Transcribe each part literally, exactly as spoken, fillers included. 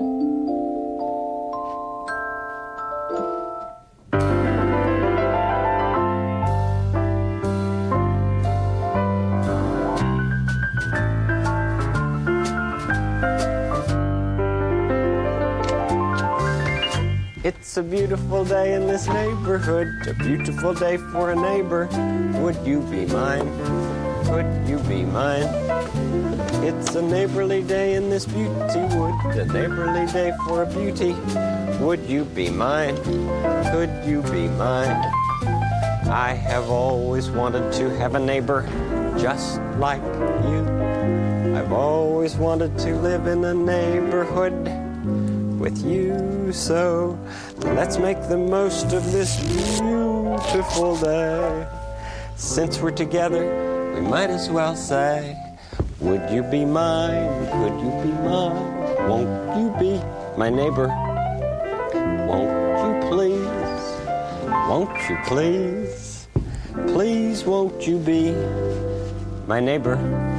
It's a beautiful day in this neighborhood, a beautiful day for a neighbor. Would you be mine? Could you be mine? It's a neighborly day in this beauty wood, a neighborly day for a beauty. Would you be mine? Could you be mine? I have always wanted to have a neighbor just like you. I've always wanted to live in a neighborhood with you, so let's make the most of this beautiful day. Since we're together, we might as well say, would you be mine? Could you be mine? Won't you be my neighbor? Won't you please? Won't you please? Please won't you be my neighbor?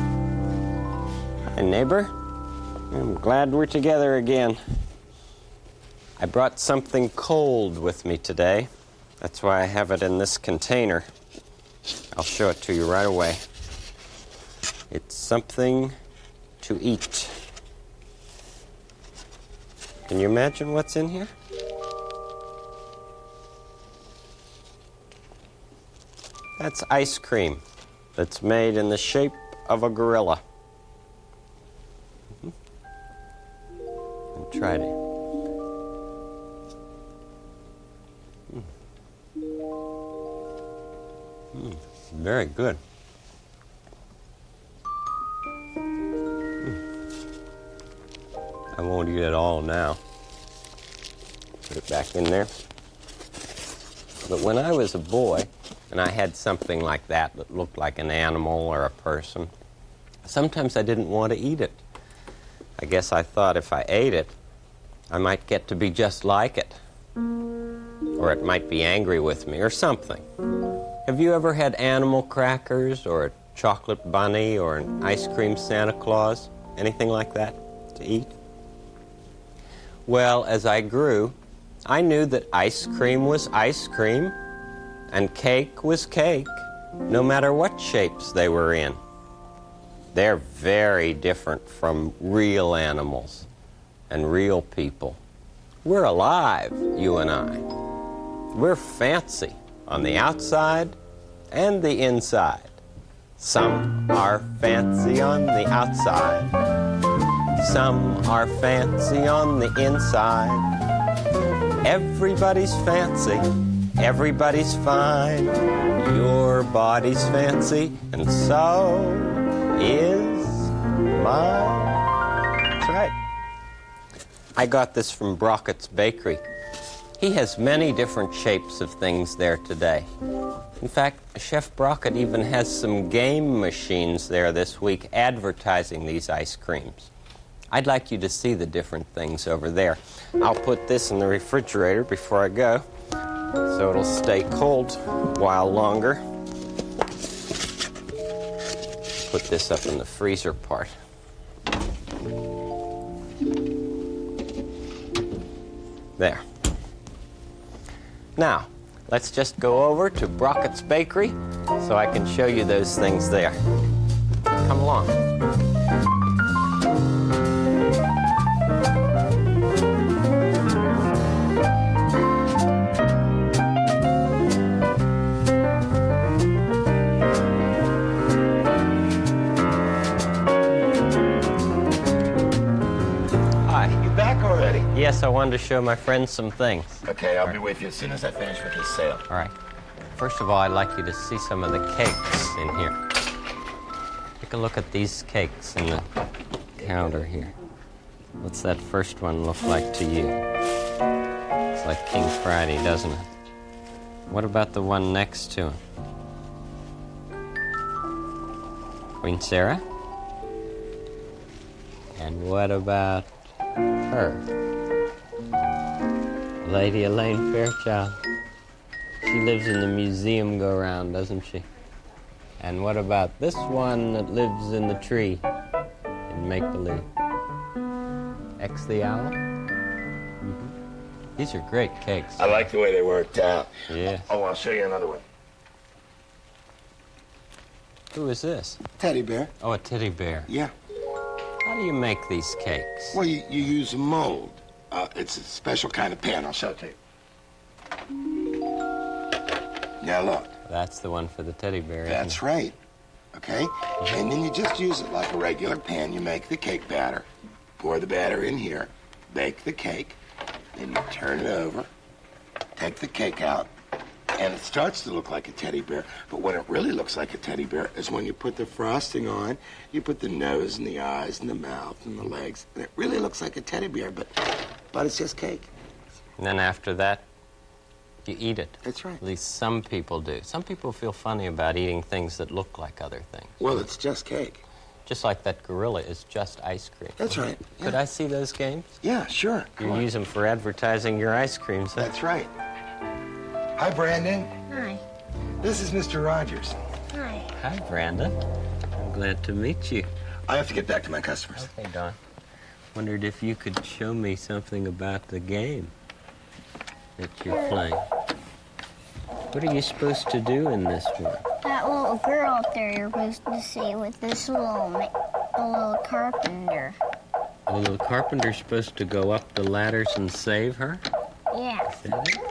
My neighbor? I'm glad we're together again. I brought something cold with me today. That's why I have it in this container. I'll show it to you right away. It's something to eat. Can you imagine what's in here? That's ice cream that's made in the shape of a gorilla. Mm-hmm. Try it. Mm, very good. Mm. I won't eat it all now. Put it back in there. But when I was a boy, and I had something like that that looked like an animal or a person, sometimes I didn't want to eat it. I guess I thought if I ate it, I might get to be just like it. Or it might be angry with me or something. Have you ever had animal crackers or a chocolate bunny or an ice cream Santa Claus? Anything like that to eat? Well, as I grew, I knew that ice cream was ice cream and cake was cake, no matter what shapes they were in. They're very different from real animals and real people. We're alive, you and I. We're fancy on the outside and the inside. Some are fancy on the outside. Some are fancy on the inside. Everybody's fancy. Everybody's fine. Your body's fancy, and so is mine. That's right. I got this from Brockett's Bakery. He has many different shapes of things there today. In fact, Chef Brockett even has some game machines there this week advertising these ice creams. I'd like you to see the different things over there. I'll put this in the refrigerator before I go, so it'll stay cold a while longer. Put this up in the freezer part. There. Now, let's just go over to Brockett's Bakery so I can show you those things there. Come along. Yes, I wanted to show my friends some things. Okay, I'll be with you as soon as I finish with this sale. All right. First of all, I'd like you to see some of the cakes in here. Take a look at these cakes in the counter here. What's that first one look like to you? It's like King Friday, doesn't it? What about the one next to him? Queen Sarah? And what about her? Lady Elaine Fairchild. She lives in the museum go-round, doesn't she? And what about this one that lives in the tree in make-believe? X the owl. Mm-hmm. These are great cakes. I like the way they worked out. Yeah. Oh, I'll show you another one. Who is this? Teddy bear. Oh, a teddy bear. Yeah. How do you make these cakes? Well, you, you use a mold. Uh, it's a special kind of pan. I'll show it to you. Now look. That's the one for the teddy bear. Isn't That's it? right. Okay? And then you just use it like a regular pan. You make the cake batter. Pour the batter in here. Bake the cake. Then you turn it over. Take the cake out. And it starts to look like a teddy bear. But when it really looks like a teddy bear is when you put the frosting on. You put the nose and the eyes and the mouth and the legs. And it really looks like a teddy bear, but, but it's just cake. And then after that, you eat it. That's right. At least some people do. Some people feel funny about eating things that look like other things. Well, it's just cake. Just like that gorilla is just ice cream. That's right. Could Yeah. I see those games? Yeah, sure. Come You on. use them for advertising your ice creams, huh? That's right. Hi, Brandon. Hi. This is Mister Rogers. Hi. Hi, Brandon. I'm glad to meet you. I have to get back to my customers. Okay, Don. Wondered if you could show me something about the game that you're playing. What are you supposed to do in this one? That little girl up there you're supposed to see with this little, ma- a little carpenter. The little carpenter's supposed to go up the ladders and save her? Yeah. Is that it?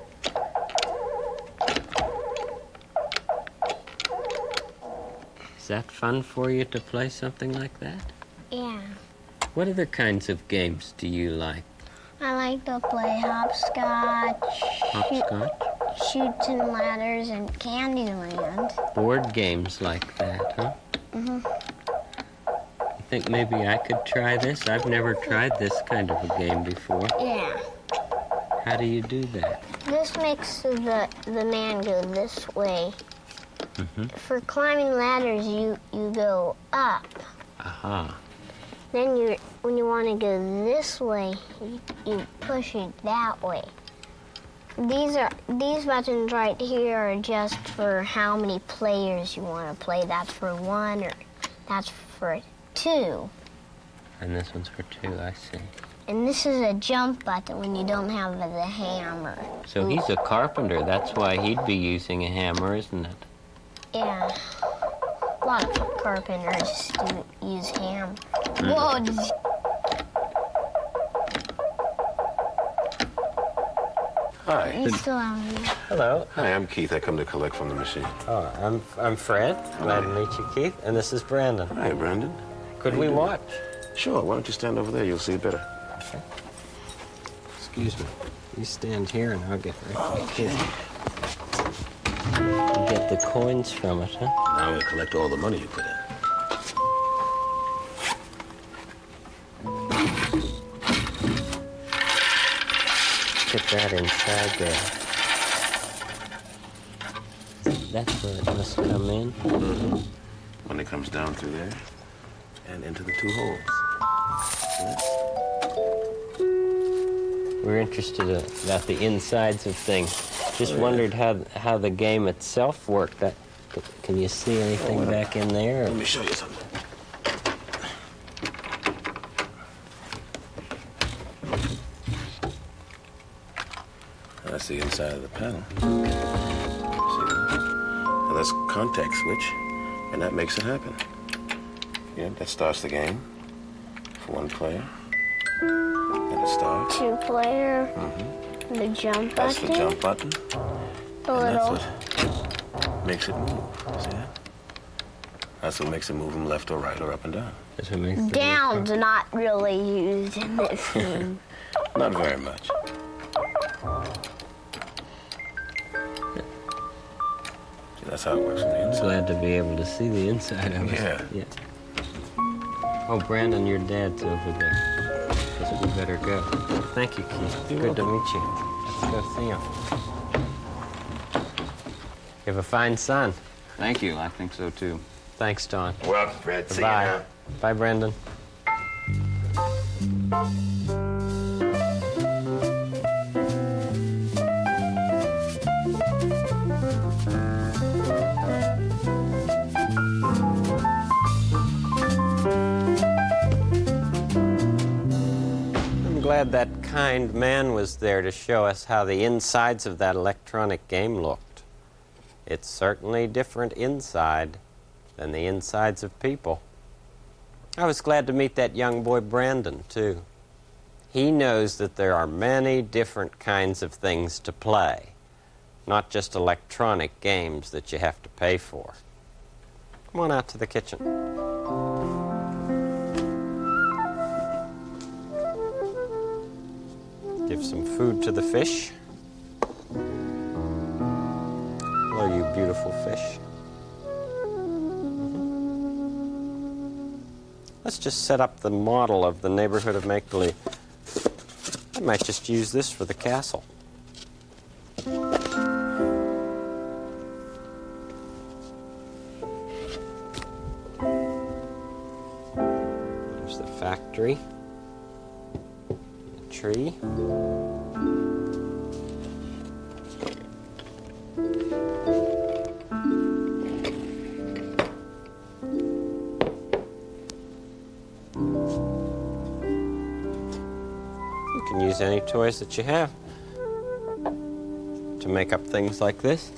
Is that fun for you to play something like that? Yeah. What other kinds of games do you like? I like to play hopscotch, shoot, Hopscotch? shoots and ladders, and Candyland. Board games like that, huh? Mm-hmm. You think maybe I could try this? I've never tried this kind of a game before. Yeah. How do you do that? This makes the the man go this way. Mm-hmm. For climbing ladders, you you go up. Aha. Then you, when you want to go this way, you, you push it that way. These are these buttons right here are just for how many players you want to play. That's for one, or that's for two. And this one's for two, I see. And this is a jump button when you don't have the hammer. So he's a carpenter. That's why he'd be using a hammer, isn't it? Yeah. A lot of carpenters do use hammer. Whoa! did you- Hi. You still have me. Hello. Hi, I'm Keith. I come to collect from the machine. Oh, I'm I'm Fred. Glad to meet you, Keith. And this is Brandon. Hi, Brandon. Could How we you doing? watch? Sure. Why don't you stand over there? You'll see it better. Okay. Excuse me. You stand here and I'll get right back here. You get the coins from it, huh? Now I'm going to collect all the money you put in. Put that inside there. That's where it must come in. Mm-hmm. Money comes down through there and into the two holes. We're interested uh, about the insides of things. Just Oh, yeah. wondered how how the game itself worked. That, can you see anything Oh, well. back in there? Let me show you something. That's the inside of the panel. See that? Now that's contact switch, and that makes it happen. Yeah, that starts the game for one player. And it starts. Two player. Mm-hmm. The jump That's button. the jump button. The And little. that's what makes it move. See that? That's what makes it move from left or right or up and down. That's what makes the- Down's not really used in this game. Not very much. See, that's how it works from the I'm inside. glad to be able to see the inside of it. Yeah. Yeah. Oh, Brandon, your dad's over there. Guess we better go. Thank you, Keith. You're Good to welcome. meet you. Let's go see him. You have a fine son. Thank you. I think so too. Thanks, Don. Welcome, Fred. See you Bye. now. Bye, Brendan. glad that kind man was there to show us how the insides of that electronic game looked. It's certainly different inside than the insides of people. I was glad to meet that young boy Brandon, too. He knows that there are many different kinds of things to play, not just electronic games that you have to pay for. Come on out to the kitchen. Give some food to the fish. Hello, you beautiful fish. Let's just set up the model of the neighborhood of make-believe. I might just use this for the castle. There's the factory, the tree. You can use any toys that you have to make up things like this.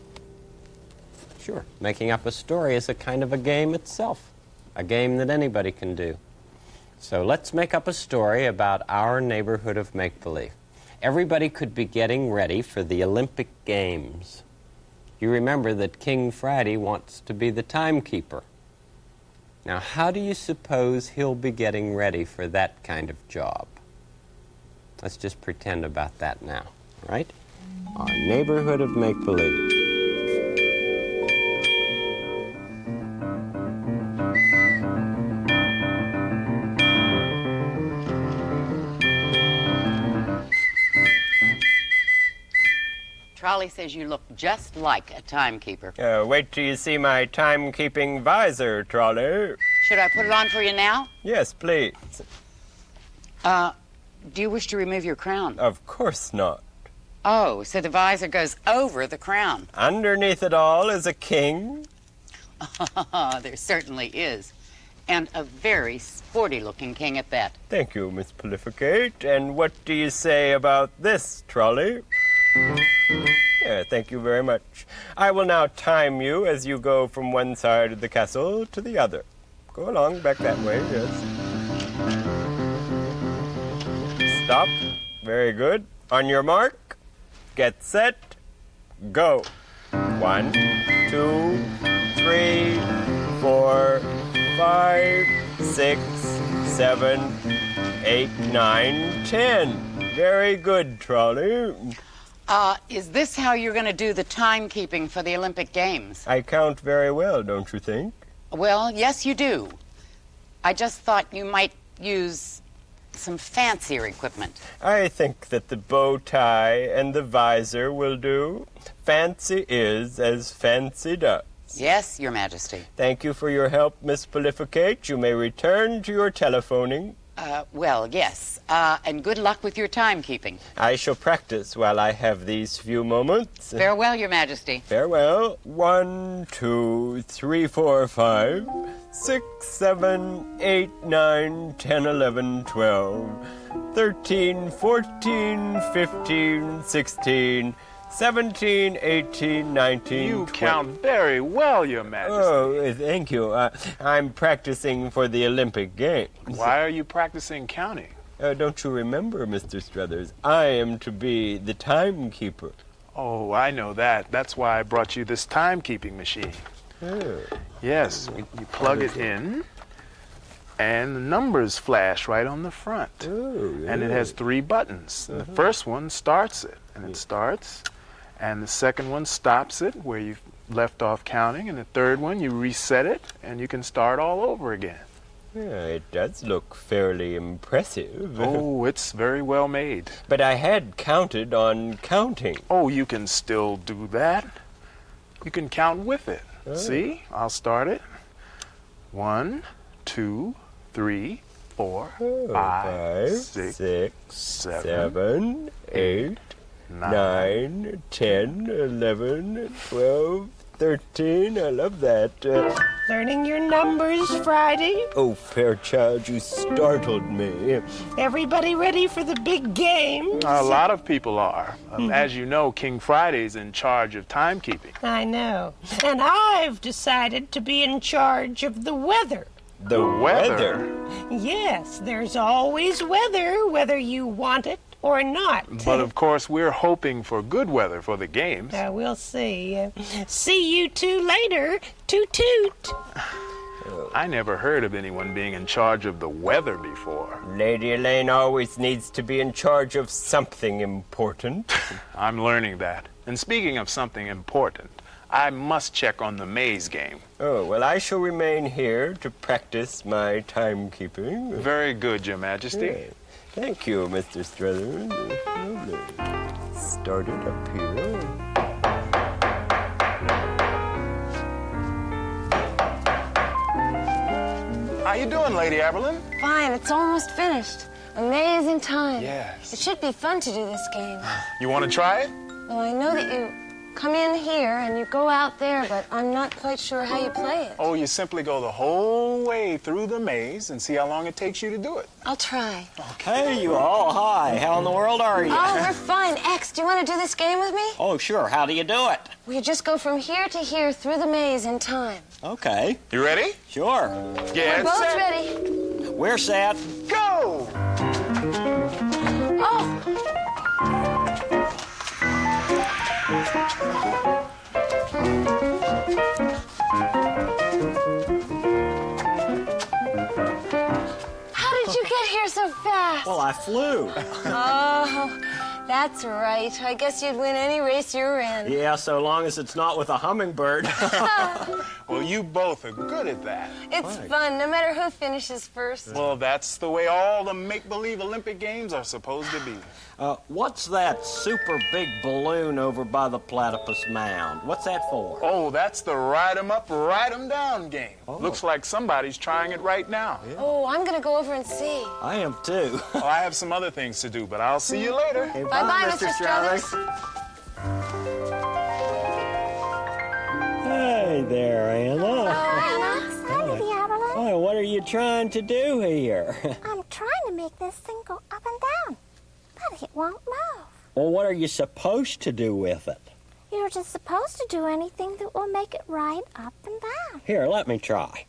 Sure, making up a story is a kind of a game itself, a game that anybody can do. So let's make up a story about our neighborhood of make-believe. Everybody could be getting ready for the Olympic Games. You remember that King Friday wants to be the timekeeper. Now, how do you suppose he'll be getting ready for that kind of job? Let's just pretend about that now, right? Our neighborhood of make-believe. Trolley says you look just like a timekeeper. Uh, wait till you see my timekeeping visor, Trolley. Should I put it on for you now? Yes, please. Uh, do you wish to remove your crown? Of course not. Oh, so the visor goes over the crown. Underneath it all is a king. There certainly is. And a very sporty-looking king at that. Thank you, Miss Prolificate. And what do you say about this, Trolley? Yeah, thank you very much. I will now time you as you go from one side of the castle to the other. Go along, back that way, yes. Stop. Very good. On your mark, get set, go. One, two, three, four, five, six, seven, eight, nine, ten. Very good, Trolley. Uh, is this how you're going to do the timekeeping for the Olympic Games? I count very well, don't you think? Well, yes, you do. I just thought you might use some fancier equipment. I think that the bow tie and the visor will do. Fancy is as fancy does. Yes, Your Majesty. Thank you for your help, Miss Prolificate. You may return to your telephoning. Uh, well, yes. Uh, and good luck with your timekeeping. I shall practice while I have these few moments. Farewell, Your Majesty. Farewell. One, two, three, four, five, six, seven, eight, nine, ten, eleven, twelve, thirteen, fourteen, fifteen, sixteen, seventeen, eighteen, nineteen, You twenty. count very well, Your Majesty. Oh, thank you. Uh, I'm practicing for the Olympic Games. Why are you practicing counting? Uh, don't you remember, Mister Struthers? I am to be the timekeeper. Oh, I know that. That's why I brought you this timekeeping machine. Oh. Yes, you plug it in, and the numbers flash right on the front. Oh, yeah. And it has three buttons. And the first one starts it, and it starts. And the second one stops it, where you've left off counting. And the third one, you reset it, and you can start all over again. Yeah, it does look fairly impressive. Oh, it's very well made. But I had counted on counting. Oh, you can still do that. You can count with it. Oh. See? I'll start it. One, two, three, four, Oh, five, five, six, six, seven, seven, eight, nine, nine, ten, eleven, twelve, thirteen. I love that. Uh, Learning your numbers, Friday? oh, Fairchild, you startled me. Everybody ready for the big game? A lot of people are. Um, as you know, King Friday's in charge of timekeeping. I know. And I've decided to be in charge of the weather. The weather? Yes, there's always weather, whether you want it or not. But of course, we're hoping for good weather for the games. Uh, we'll see. Uh, see you two later. Toot toot. I never heard of anyone being in charge of the weather before. Lady Elaine always needs to be in charge of something important. I'm learning that. And speaking of something important, I must check on the maze game. Oh, well, I shall remain here to practice my timekeeping. Very good, Your Majesty. Yeah. Thank you, Mister Struthers. Lovely. Started up here. How you doing, Lady Aberlin? Fine, it's almost finished. Amazing time. Yes. It should be fun to do this game. You want to try it? Well, I know that you come in here and you go out there, but I'm not quite sure how you play it. Oh, you simply go the whole way through the maze and see how long it takes you to do it. I'll try. Hey, you all. Hi. How in the world are you? Oh, we're fine. X, do you want to do this game with me? Oh, sure. How do you do it? We just go from here to here through the maze in time. Okay. You ready? Sure. Get We're both set. ready. We're set. Go! Oh! How did you get here so fast? Well, I flew. Oh, that's right. I guess you'd win any race you're in. Yeah, so long as it's not with a hummingbird. Well, you both are good at that. It's fun, no matter who finishes first. Well, that's the way all the make-believe Olympic Games are supposed to be. Uh, what's that super big balloon over by the Platypus Mound? What's that for? Oh, that's the ride 'em up, ride 'em down game. Looks like somebody's trying it right now. Oh, I'm gonna go over and see. I am too. Oh, I have some other things to do, but I'll see you later. Hey, Bye-bye, Mister Struthers. Hey there, Anna. Hi, Lady Aberlin. Oh, what are you trying to do here? I'm trying to make this thing go up and down, but it won't move. Well, what are you supposed to do with it? You're just supposed to do anything that will make it ride up and down. Here, let me try.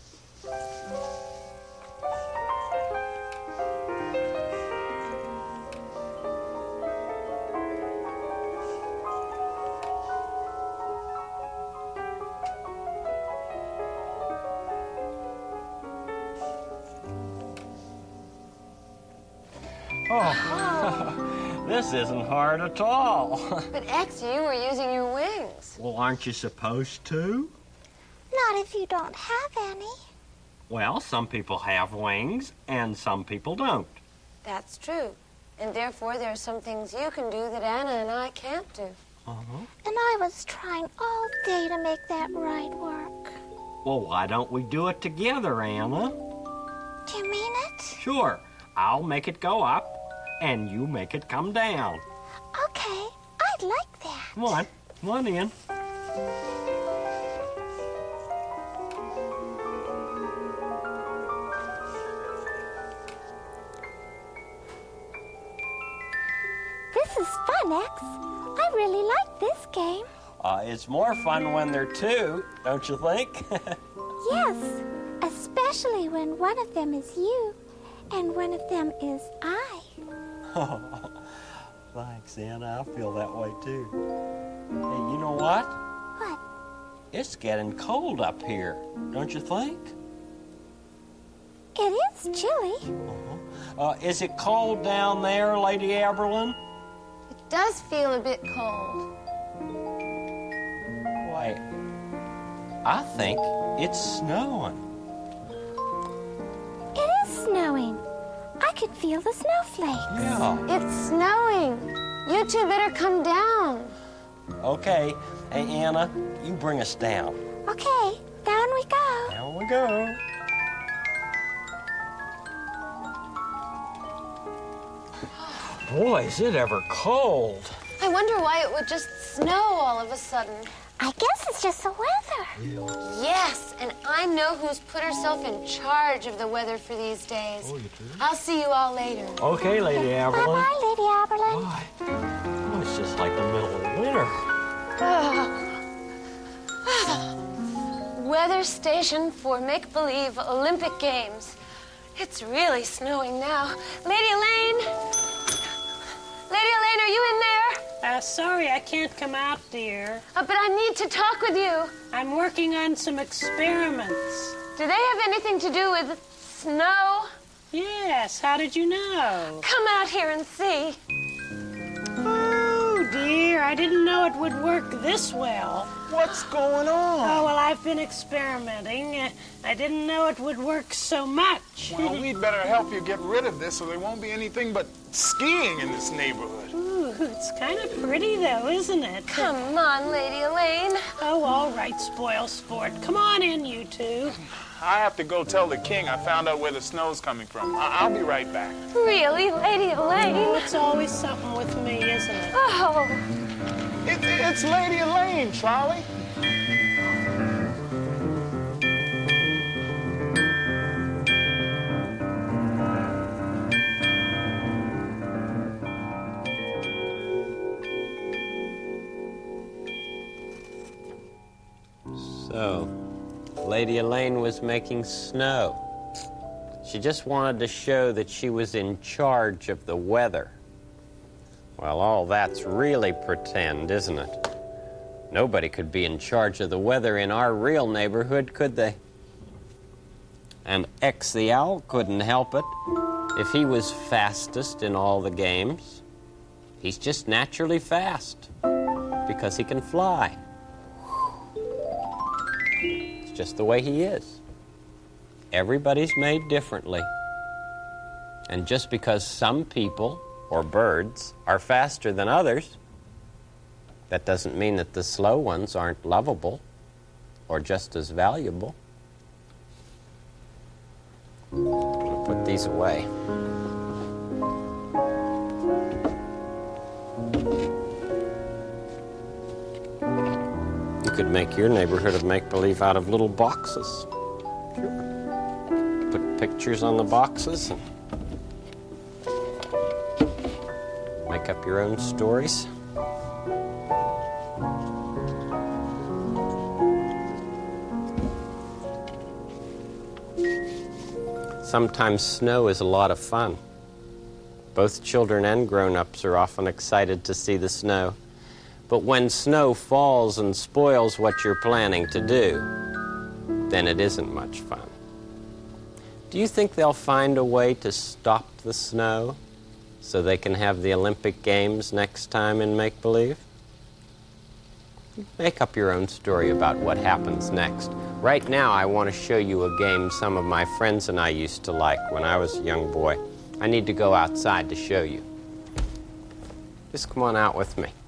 Oh, this isn't hard at all. But X, you were using your wings. Well, aren't you supposed to? Not if you don't have any. Well, some people have wings and some people don't. That's true. And therefore, there are some things you can do that Anna and I can't do. Uh-huh. And I was trying all day to make that ride work. Well, why don't we do it together, Anna? Do you mean it? Sure. I'll make it go up and you make it come down. Okay, I'd like that. Come on. Come on in. This is fun, X. I really like this game. Uh, it's more fun when they're two, don't you think? Yes, especially when one of them is you and one of them is I. Oh, thanks, Anna. I feel that way, too. Hey, you know what? What? It's getting cold up here, don't you think? It is chilly. Uh-huh. Uh, is it cold down there, Lady Aberlin? It does feel a bit cold. Why, I think it's snowing. It is snowing. I can feel the snowflakes. Yeah. It's snowing. You two better come down. Okay. Hey, Anna, you bring us down. Okay, down we go. Down we go. Boy, is it ever cold. I wonder why it would just snow all of a sudden. I guess it's just the weather. Yes, and I know who's put herself in charge of the weather for these days. Oh, you do? I'll see you all later. Okay, Lady Aberlin. Bye-bye, Lady Aberlin. Why? Oh, it's just like the middle of winter. Weather station for make-believe Olympic Games. It's really snowing now. Lady Elaine? Lady Elaine, are you in there? Uh, sorry, I can't come out, dear. Uh, but I need to talk with you. I'm working on some experiments. Do they have anything to do with snow? Yes, how did you know? Come out here and see. Oh, dear, I didn't know it would work this well. What's going on? Oh, well, I've been experimenting. Uh, I didn't know it would work so much. Well, we'd better help you get rid of this so there won't be anything but skiing in this neighborhood. Ooh, it's kind of pretty, though, isn't it? Come on, Lady Elaine. Oh, all right, spoil sport. Come on in, you two. I have to go tell the king I found out where the snow's coming from. I- I'll be right back. Really, Lady Oh, Elaine? it's always something with me, isn't it? Oh, It, it's Lady Elaine, Charlie. So, Lady Elaine was making snow. She just wanted to show that she was in charge of the weather. Well, all that's really pretend, isn't it? Nobody could be in charge of the weather in our real neighborhood, could they? And X the Owl couldn't help it. If he was fastest in all the games, he's just naturally fast because he can fly. It's just the way he is. Everybody's made differently. And just because some people or birds are faster than others, that doesn't mean that the slow ones aren't lovable or just as valuable. I'm going to put these away. You could make your neighborhood of make-believe out of little boxes. Put pictures on the boxes and make up your own stories. Sometimes snow is a lot of fun. Both children and grown-ups are often excited to see the snow. But when snow falls and spoils what you're planning to do, then it isn't much fun. Do you think they'll find a way to stop the snow so they can have the Olympic Games next time in make-believe? Make up your own story about what happens next. Right now, I want to show you a game some of my friends and I used to like when I was a young boy. I need to go outside to show you. Just come on out with me.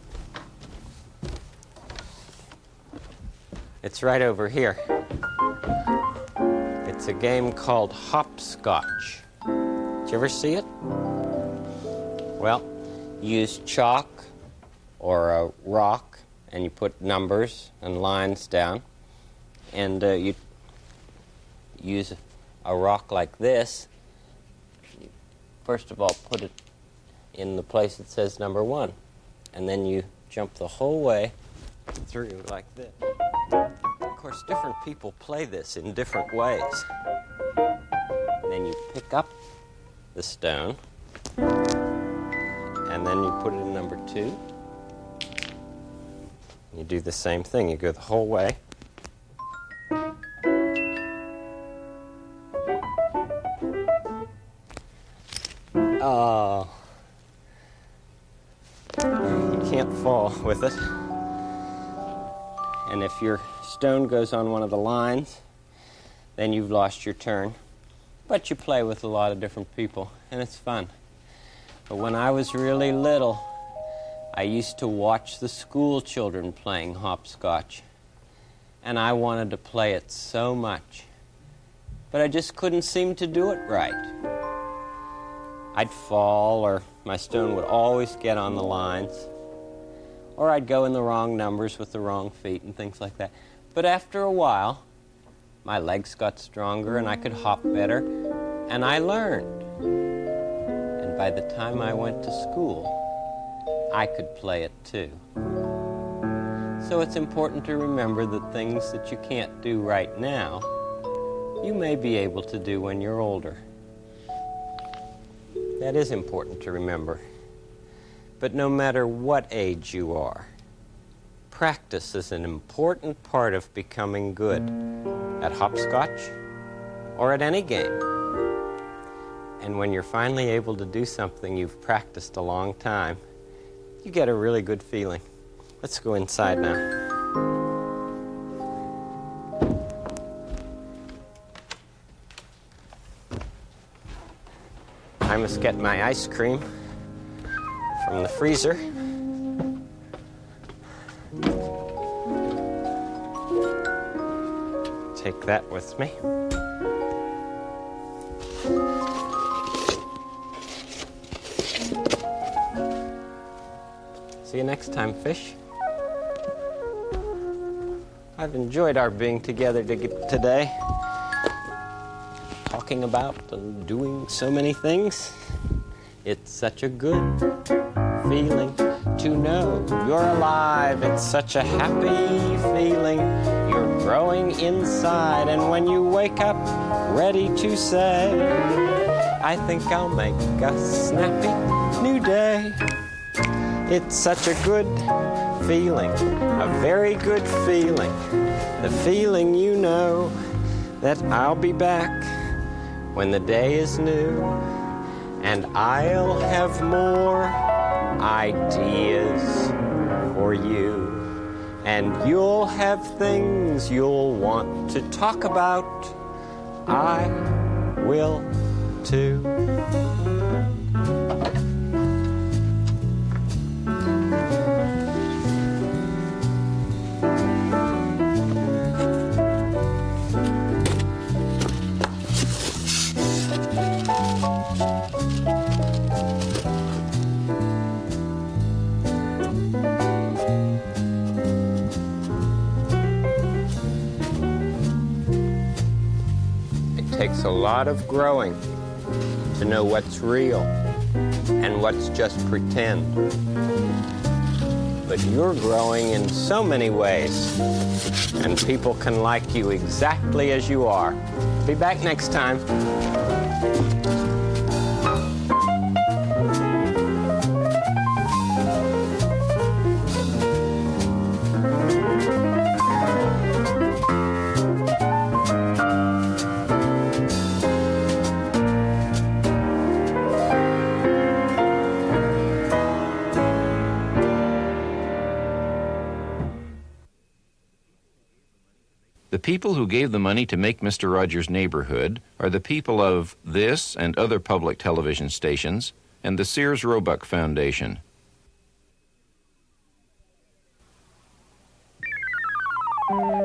It's right over here. It's a game called hopscotch. Did you ever see it? Well, you use chalk or a rock, and you put numbers and lines down, and uh, you use a rock like this. First of all, put it in the place that says number one, and then you jump the whole way through like this. Of course, different people play this in different ways. And then you pick up the stone, and then you put it in number two. You do the same thing. You go the whole way. Oh. You can't fall with it. And if your stone goes on one of the lines, then you've lost your turn. But you play with a lot of different people, and it's fun. But when I was really little, I used to watch the school children playing hopscotch, and I wanted to play it so much, but I just couldn't seem to do it right. I'd fall, or my stone would always get on the lines, or I'd go in the wrong numbers with the wrong feet and things like that. But after a while, my legs got stronger and I could hop better, and I learned. And by the time I went to school, I could play it too. So it's important to remember that things that you can't do right now, you may be able to do when you're older. That is important to remember. But no matter what age you are, practice is an important part of becoming good at hopscotch or at any game. And when you're finally able to do something you've practiced a long time, you get a really good feeling. Let's go inside now. I must get my ice cream from the freezer. Take that with me. See you next time, fish. I've enjoyed our being together to today, talking about and doing so many things. It's such a good feeling to know you're alive. It's such a happy feeling. You're growing inside, and when you wake up ready to say, I think I'll make a snappy new day. It's such a good feeling, a very good feeling. The feeling you know that I'll be back when the day is new, and I'll have more ideas for you, and you'll have things you'll want to talk about. I will too. It takes a lot of growing to know what's real and what's just pretend. But you're growing in so many ways, and people can like you exactly as you are. Be back next time. The people who gave the money to make Mister Rogers' Neighborhood are the people of this and other public television stations and the Sears Roebuck Foundation. Thank you.